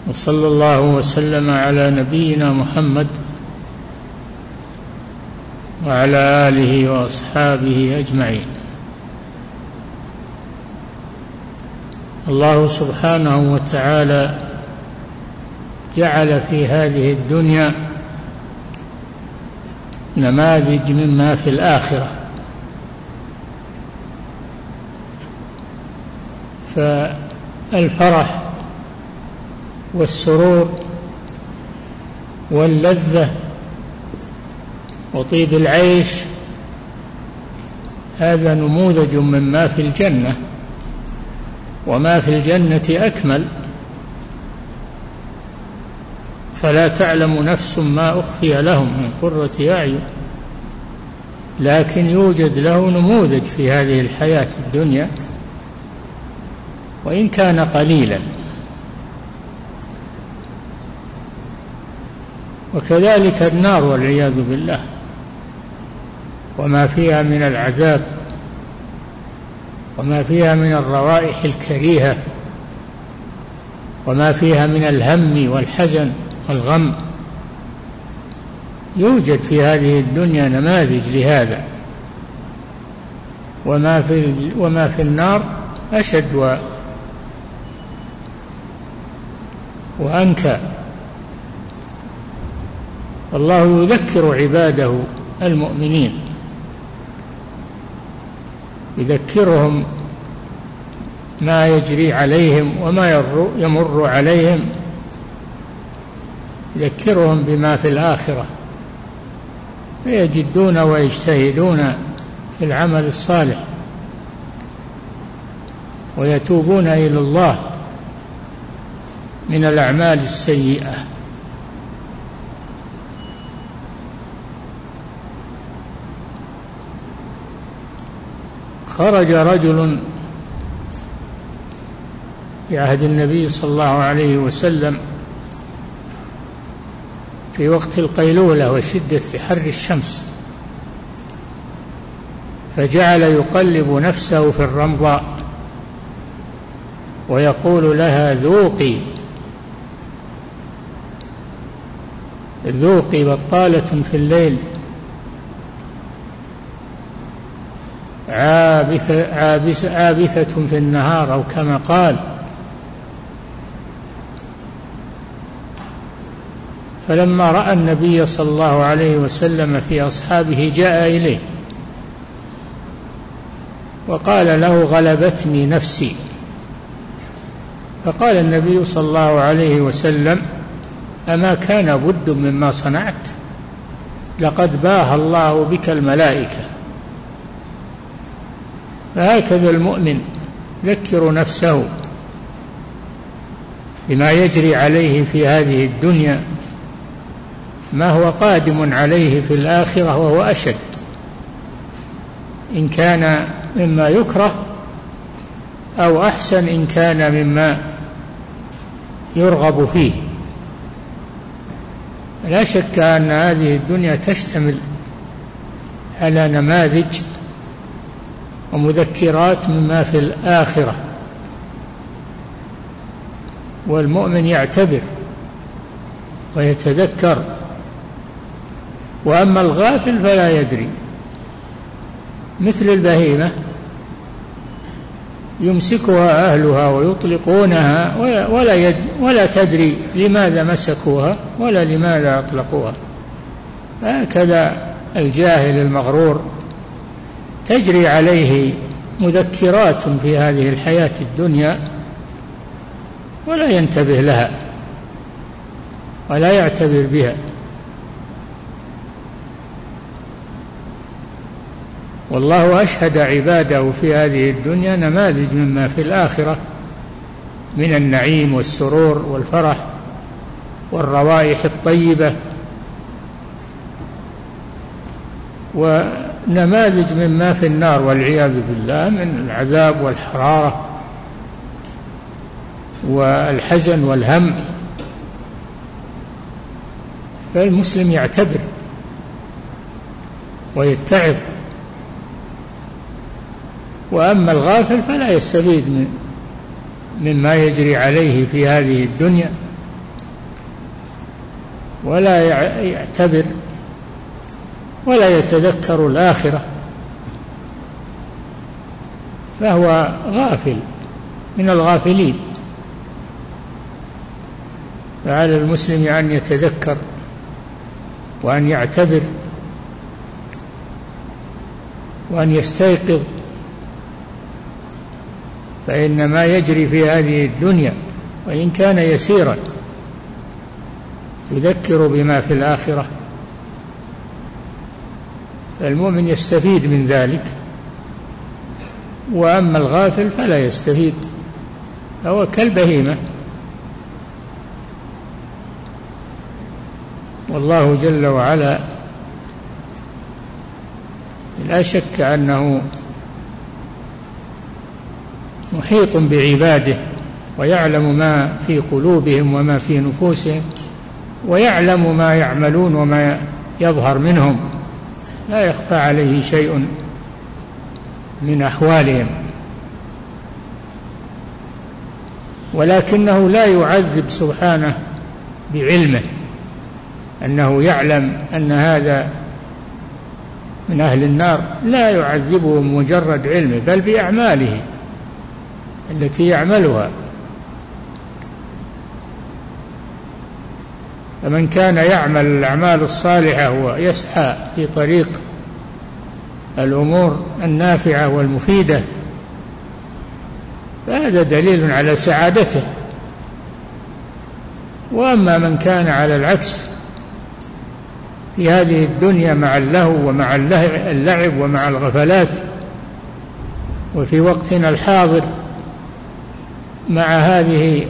وصلى الله وسلم على نبينا محمد وعلى آله وأصحابه أجمعين. الله سبحانه وتعالى جعل في هذه الدنيا نماذج مما في الآخرة، فالفرح والسرور واللذة وطيب العيش هذا نموذج مما في الجنة، وما في الجنة أكمل، فلا تعلم نفس ما أخفي لهم من قرة أعين، لكن يوجد له نموذج في هذه الحياة الدنيا وإن كان قليلا. وكذلك النار والعياذ بالله وما فيها من العذاب وما فيها من الروائح الكريهة وما فيها من الهم والحزن والغم، يوجد في هذه الدنيا نماذج لهذا، وما في النار أشد وأنكى. الله يذكر عباده المؤمنين، يذكرهم ما يجري عليهم وما يمر عليهم، يذكرهم بما في الآخرة، فيجدون ويجتهدون في العمل الصالح ويتوبون إلى الله من الأعمال السيئة. خرج رجل في عهد النبي صلى الله عليه وسلم في وقت القيلولة وشدة حر الشمس، فجعل يقلب نفسه في الرمضاء ويقول لها ذوقي ذوقي بطالة في الليل عابثة في النهار، أو كما قال. فلما رأى النبي صلى الله عليه وسلم في أصحابه جاء إليه وقال له غلبتني نفسي، فقال النبي صلى الله عليه وسلم أما كان بد مما صنعت؟ لقد باهى الله بك الملائكة. فهكذا المؤمن يذكر نفسه بما يجري عليه في هذه الدنيا، ما هو قادم عليه في الآخرة وهو أشد، إن كان مما يكره أو أحسن إن كان مما يرغب فيه. لا شك أن هذه الدنيا تشتمل على نماذج ومذكرات مما في الآخرة، والمؤمن يعتبر ويتذكر، وأما الغافل فلا يدري، مثل البهيمة يمسكها أهلها ويطلقونها ولا تدري لماذا مسكوها ولا لماذا أطلقوها. هكذا الجاهل المغرور تجري عليه مذكرات في هذه الحياة الدنيا ولا ينتبه لها ولا يعتبر بها. والله أشهد عباده في هذه الدنيا نماذج مما في الآخرة من النعيم والسرور والفرح والروائح الطيبة، ونماذج مما في النار والعياذ بالله من العذاب والحرارة والحزن والهم. فالمسلم يعتبر ويتعظ، وأما الغافل فلا يستفيد مما يجري عليه في هذه الدنيا ولا يعتبر ولا يتذكر الآخرة، فهو غافل من الغافلين. فعلى المسلم أن يتذكر وأن يعتبر وأن يستيقظ، فإن ما يجري في هذه الدنيا وإن كان يسيرا يذكر بما في الآخرة، فالمؤمن يستفيد من ذلك، وأما الغافل فلا يستفيد، هو كالبهيمة. والله جل وعلا لا شك أنه محيط بعباده، ويعلم ما في قلوبهم وما في نفوسهم، ويعلم ما يعملون وما يظهر منهم، لا يخفى عليه شيء من أحوالهم، ولكنه لا يعذب سبحانه بعلمه، أنه يعلم أن هذا من أهل النار، لا يعذبه بمجرد علمه بل بأعماله التي يعملها. فمن كان يعمل الأعمال الصالحة ويسعى في طريق الأمور النافعة والمفيدة فهذا دليل على سعادته. وأما من كان على العكس في هذه الدنيا مع اللهو ومع اللعب ومع الغفلات، وفي وقتنا الحاضر مع هذه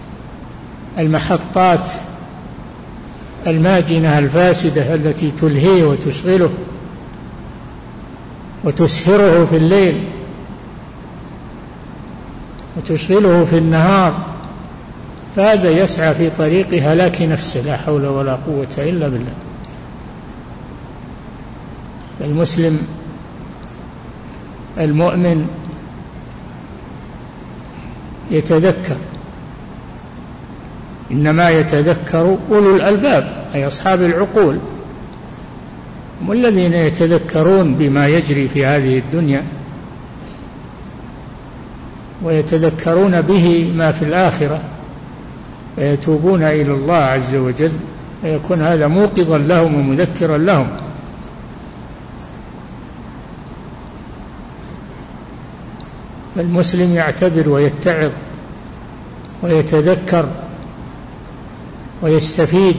المحطات الماجنة الفاسدة التي تلهيه وتشغله وتسهره في الليل وتشغله في النهار، فهذا يسعى في طريق هلاك نفسه، لا حول ولا قوة إلا بالله. المسلم المؤمن يتذكر، إنما يتذكر أولو الألباب أي أصحاب العقول، هم الذين يتذكرون بما يجري في هذه الدنيا ويتذكرون به ما في الآخرة، ويتوبون إلى الله عز وجل، فيكون هذا موقظا لهم ومذكرا لهم. المسلم يعتبر ويتعظ ويتذكر ويستفيد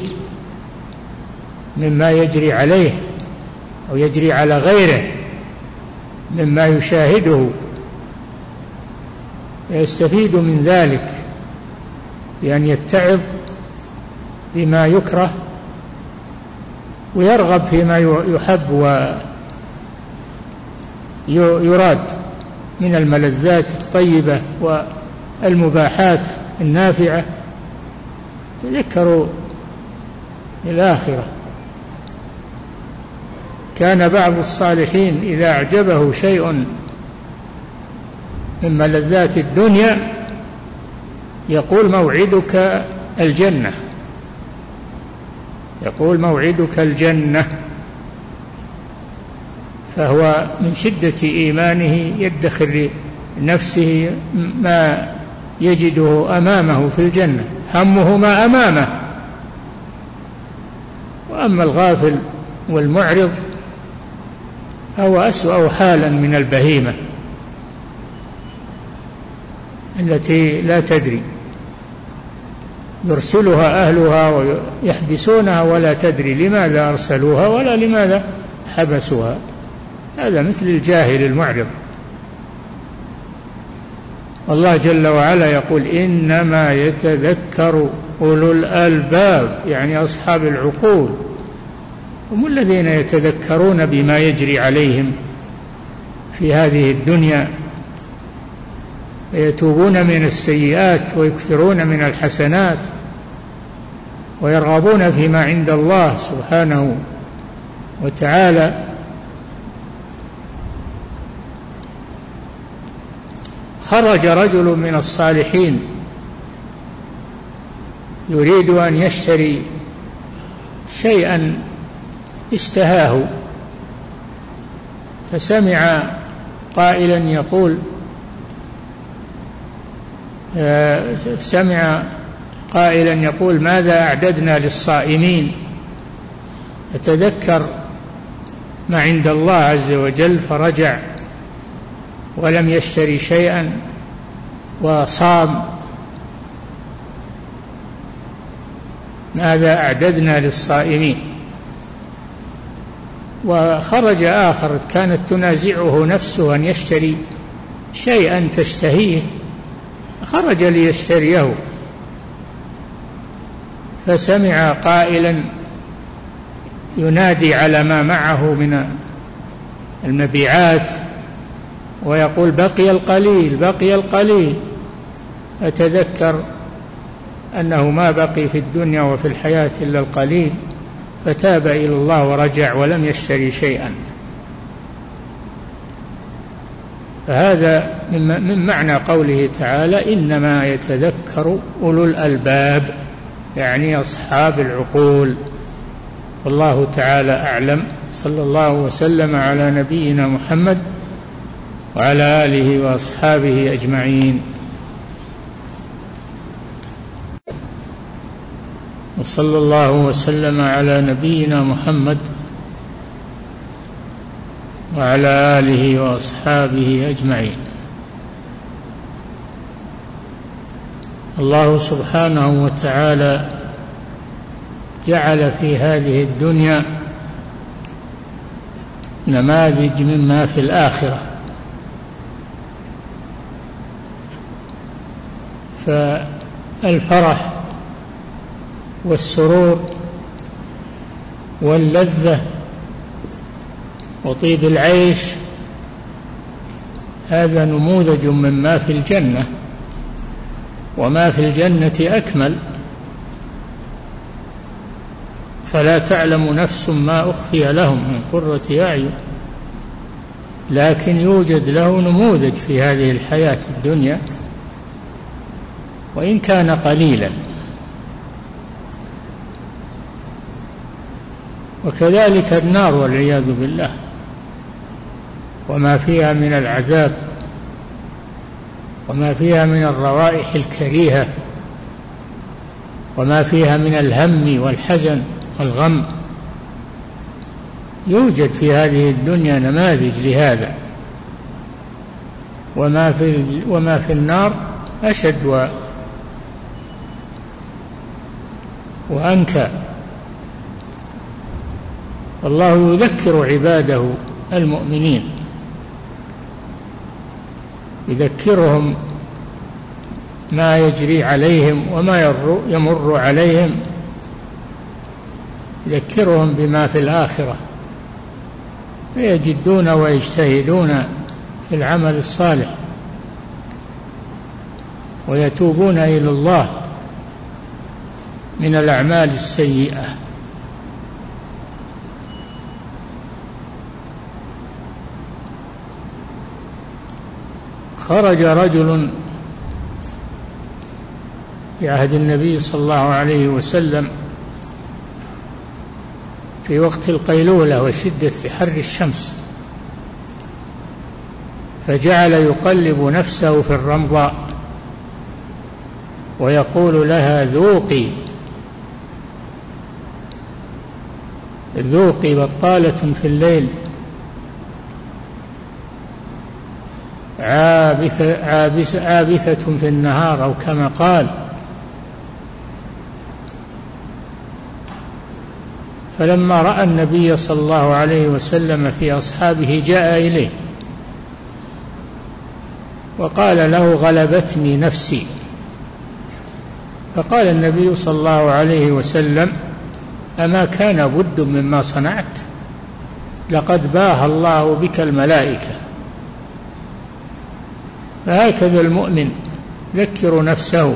مما يجري عليه أو يجري على غيره مما يشاهده، يستفيد من ذلك بأن يتعظ بما يكره ويرغب فيما يحب ويراد من الملذات الطيبة والمباحات النافعة. تذكروا الآخرة. كان بعض الصالحين إذا أعجبه شيء من ملذات الدنيا يقول موعدك الجنة، يقول موعدك الجنة، فهو من شدة إيمانه يدخر لنفسه ما يجده أمامه في الجنة، همه ما أمامه. وأما الغافل والمعرض هو أسوأ حالا من البهيمة التي لا تدري، يرسلها أهلها ويحبسونها ولا تدري لماذا أرسلوها ولا لماذا حبسوها. هذا مثل الجاهل المعرض. الله جل وعلا يقول إنما يتذكر أولو الألباب، يعني أصحاب العقول، هم الذين يتذكرون بما يجري عليهم في هذه الدنيا، ويتوبون من السيئات ويكثرون من الحسنات ويرغبون فيما عند الله سبحانه وتعالى. خرج رجل من الصالحين يريد أن يشتري شيئا اشتهاه، فسمع قائلا يقول ماذا أعددنا للصائمين، فتذكر ما عند الله عز وجل فرجع ولم يشتري شيئا وصام. ماذا أعددنا للصائمين. وخرج آخر كانت تنازعه نفسه أن يشتري شيئا تشتهيه، خرج ليشتريه، فسمع قائلا ينادي على ما معه من المبيعات ويقول بقي القليل بقي القليل، فتذكر أنه ما بقي في الدنيا وفي الحياة إلا القليل، فتاب إلى الله ورجع ولم يشتري شيئا. فهذا من معنى قوله تعالى إنما يتذكر أولو الألباب، يعني أصحاب العقول. والله تعالى أعلم. صلى الله وسلم على نبينا محمد وعلى آله وأصحابه أجمعين. وصلى الله وسلم على نبينا محمد وعلى آله وأصحابه أجمعين. الله سبحانه وتعالى جعل في هذه الدنيا نماذج مما في الآخرة، فالفرح والسرور واللذة وطيب العيش هذا نموذج مما في الجنة، وما في الجنة أكمل، فلا تعلم نفس ما أخفي لهم من قرة أعين، لكن يوجد له نموذج في هذه الحياة الدنيا وإن كان قليلا. وكذلك النار والعياذ بالله وما فيها من العذاب وما فيها من الروائح الكريهة وما فيها من الهم والحزن والغم، يوجد في هذه الدنيا نماذج لهذا. وما في النار أشد وأنكى. الله يذكر عباده المؤمنين، يذكرهم ما يجري عليهم وما يمر عليهم، يذكرهم بما في الآخرة، فيجدون ويجتهدون في العمل الصالح ويتوبون إلى الله من الأعمال السيئة. خرج رجل في عهد النبي صلى الله عليه وسلم في وقت القيلولة وشدة حر الشمس، فجعل يقلب نفسه في الرمضاء ويقول لها ذوقي بطالة في الليل عابثة في النهار، أو كما قال. فلما رأى النبي صلى الله عليه وسلم في أصحابه جاء إليه وقال له غلبتني نفسي. فقال النبي صلى الله عليه وسلم أما كان بد مما صنعت؟ لقد باهى الله بك الملائكة. فهكذا المؤمن يذكر نفسه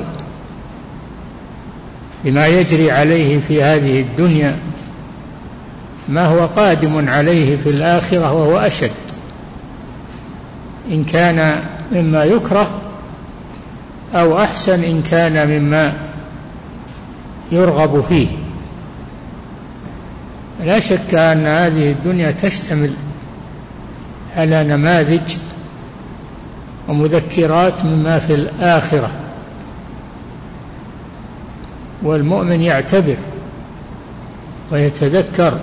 بما يجري عليه في هذه الدنيا، ما هو قادم عليه في الآخرة وهو أشد، إن كان مما يكره أو أحسن إن كان مما يرغب فيه. لا شك أن هذه الدنيا تشتمل على نماذج ومذكرات مما في الآخرة، والمؤمن يعتبر ويتذكر.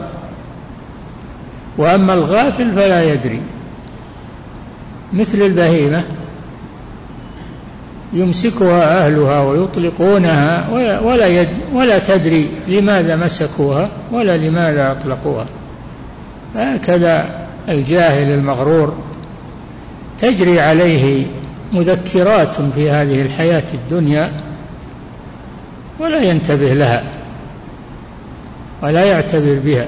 وأما الغافل فلا يدري، مثل البهيمة يمسكها أهلها ويطلقونها ولا تدري لماذا مسكوها ولا لماذا أطلقوها. هكذا الجاهل المغرور تجري عليه مذكرات في هذه الحياة الدنيا ولا ينتبه لها ولا يعتبر بها.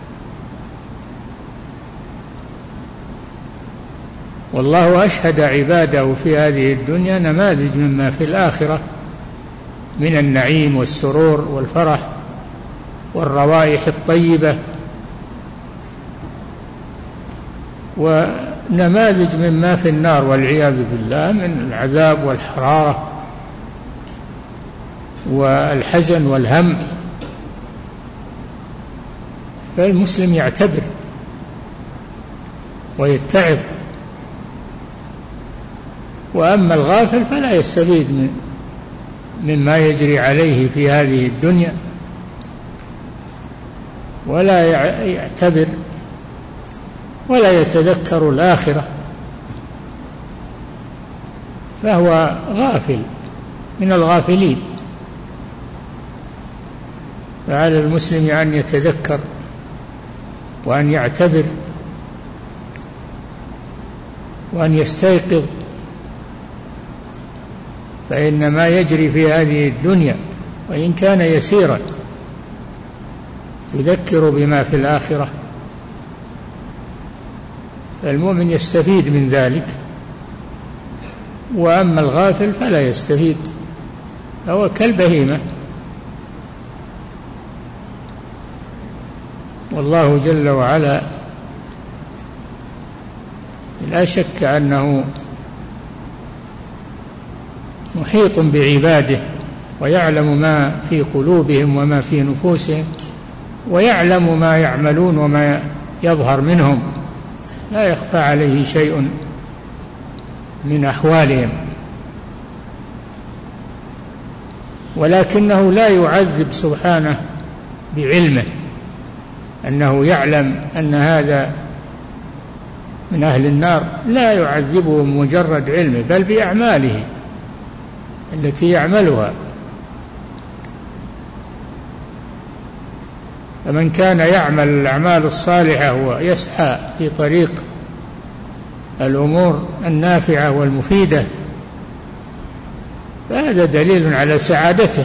والله أشهد عباده في هذه الدنيا نماذج مما في الآخرة من النعيم والسرور والفرح والروائح الطيبة، ونماذج مما في النار والعياذ بالله من العذاب والحرارة والحزن والهم. فالمسلم يعتبر ويتعظ. وأما الغافل فلا يستفيد مما يجري عليه في هذه الدنيا ولا يعتبر ولا يتذكر الآخرة، فهو غافل من الغافلين. فعلى المسلم أن يتذكر وأن يعتبر وأن يستيقظ، فإن ما يجري في هذه الدنيا وإن كان يسيرا يذكر بما في الآخرة، فالمؤمن يستفيد من ذلك. وأما الغافل فلا يستفيد، هو كالبهيمة. والله جل وعلا لا شك أنه محيط بعباده ويعلم ما في قلوبهم وما في نفوسهم، ويعلم ما يعملون وما يظهر منهم، لا يخفى عليه شيء من أحوالهم. ولكنه لا يعذب سبحانه بعلمه، أنه يعلم أن هذا من أهل النار، لا يعذبه بمجرد علمه بل بأعماله التي يعملها. فمن كان يعمل الأعمال الصالحة ويسعى في طريق الأمور النافعة والمفيدة فهذا دليل على سعادته.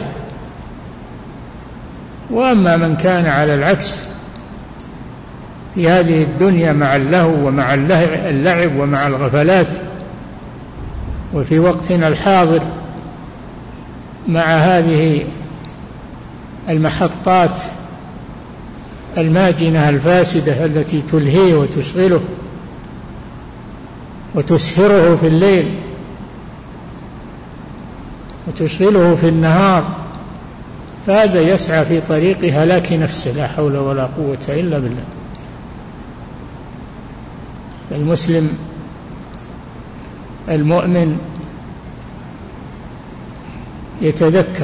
وأما من كان على العكس في هذه الدنيا مع اللهو ومع اللعب ومع الغفلات، وفي وقتنا الحاضر مع هذه المحطات الماجنة الفاسدة التي تلهيه وتشغله وتسهره في الليل وتشغله في النهار، فهذا يسعى في طريق هلاك نفسه، لا حول ولا قوة إلا بالله. المسلم المؤمن يتذكر،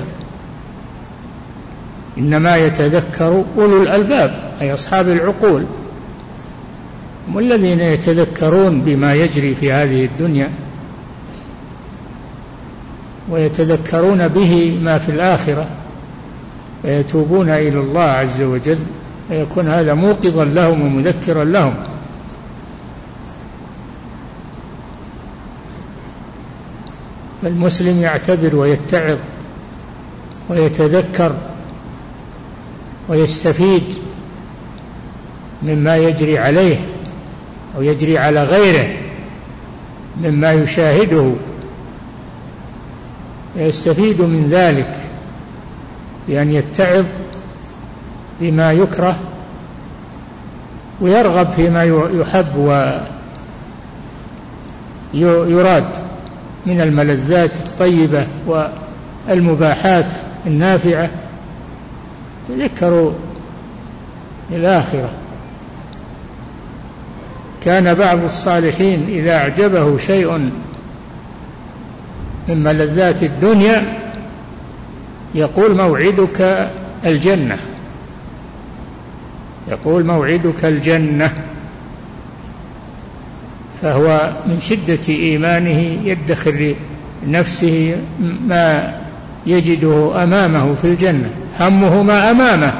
إنما يتذكر أولو الألباب أي أصحاب العقول، هم الذين يتذكرون بما يجري في هذه الدنيا ويتذكرون به ما في الآخرة ويتوبون إلى الله عز وجل، فيكون هذا موقظا لهم ومذكرا لهم. فالمسلم يعتبر ويتعظ ويتذكر ويستفيد مما يجري عليه أو يجري على غيره مما يشاهده، يستفيد من ذلك بأن يتعظ بما يكره ويرغب فيما يحب ويراد من الملذات الطيبة والمباحات النافعة. تذكروا الآخرة. كان بعض الصالحين إذا أعجبه شيء من ملذات الدنيا يقول موعدك الجنة، يقول موعدك الجنة، فهو من شدة إيمانه يدخر لنفسه ما يجده أمامه في الجنة، همه ما أمامه.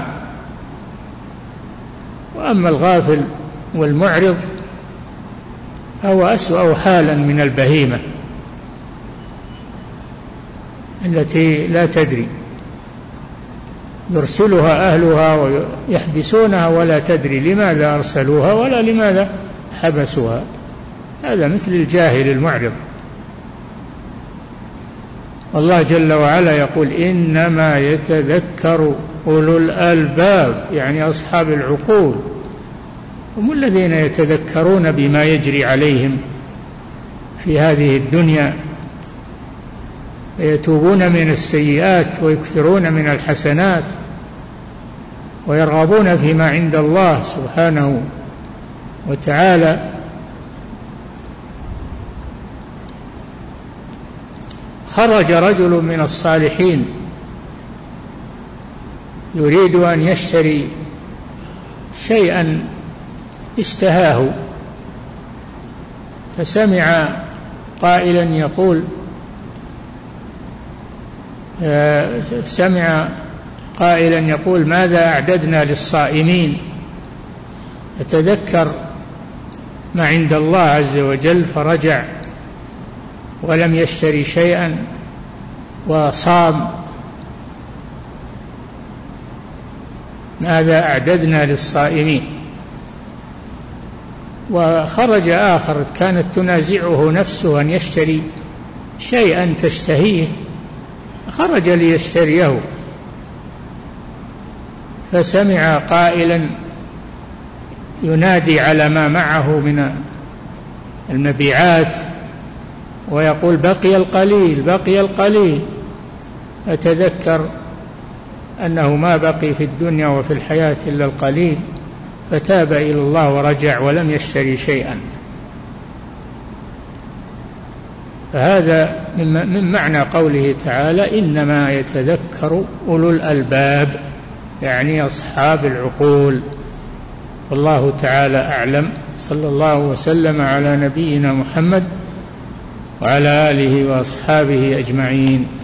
وأما الغافل والمعرض هو أسوأ حالا من البهيمة التي لا تدري، يرسلها أهلها ويحبسونها ولا تدري لماذا أرسلوها ولا لماذا حبسوها. هذا مثل الجاهل المعرض. الله جل وعلا يقول إنما يتذكر أولو الألباب، يعني أصحاب العقول، هم الذين يتذكرون بما يجري عليهم في هذه الدنيا، ويتوبون من السيئات ويكثرون من الحسنات ويرغبون فيما عند الله سبحانه وتعالى. خرج رجل من الصالحين يريد أن يشتري شيئا اشتهاه، فسمع قائلا يقول ماذا أعددنا للصائمين؟ فتذكر ما عند الله عز وجل فرجع ولم يشتري شيئا وصام. ماذا أعددنا للصائمين؟ وخرج آخر كانت تنازعه نفسه أن يشتري شيئا تشتهيه، خرج ليشتريه، فسمع قائلا ينادي على ما معه من المبيعات ويقول بقي القليل بقي القليل، فتذكر أنه ما بقي في الدنيا وفي الحياة إلا القليل، فتاب إلى الله ورجع ولم يشتري شيئا. فهذا من معنى قوله تعالى إنما يتذكر أولو الألباب، يعني أصحاب العقول. والله تعالى أعلم. صلى الله وسلم على نبينا محمد وعلى آله وأصحابه أجمعين.